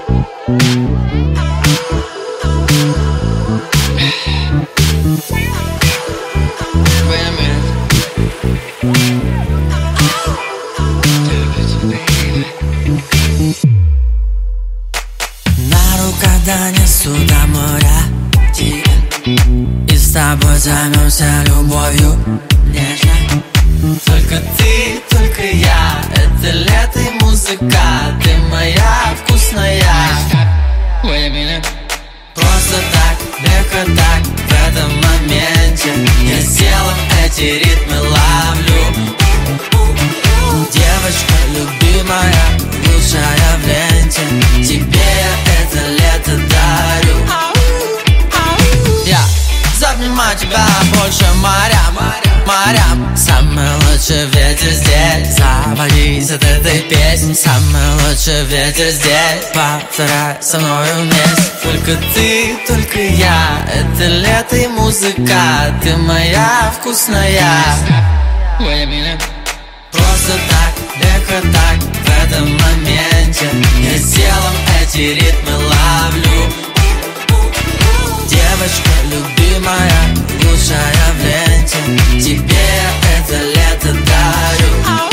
На руках донесу до моря тебя, и с тобой займемся любовью нежно. Только ты, только я, это лето и музыка. Ты моя вкусная. Просто так, легко так, в этом моменте я телом эти ритмы ловлю. Девочка любимая, лучшая в ленте, тебе я это лето дарю. Я запнимаю тебя больше морям, морям. Самый лучший ветер здесь, заводись от этой песни. Самый лучший ветер здесь, повторяй со мной вместе. Только ты, только я, это лето и музыка. Ты моя вкусная. Просто так, легко так, в этом моменте я телом эти ритмы ловлю. Девочка любимая, лучшая в ленте, тебе я это лето дарю.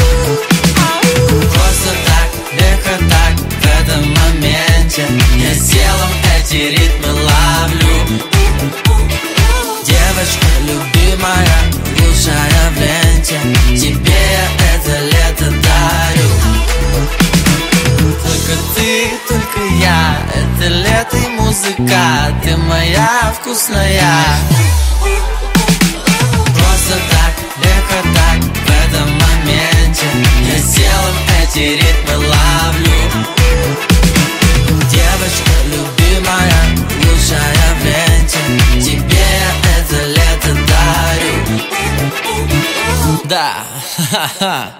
Просто так, легко так, в этом моменте я телом эти ритмы ловлю. Девочка любимая, лучшая в ленте, тебе я это лето дарю. Только ты, только я, это лето и музыка. Ты моя вкусная. Просто так, легко так, в этом моменте я телом эти ритмы ловлю. Девочка любимая, лучшая в ленте, тебе я это лето дарю. Да, ха-ха-ха.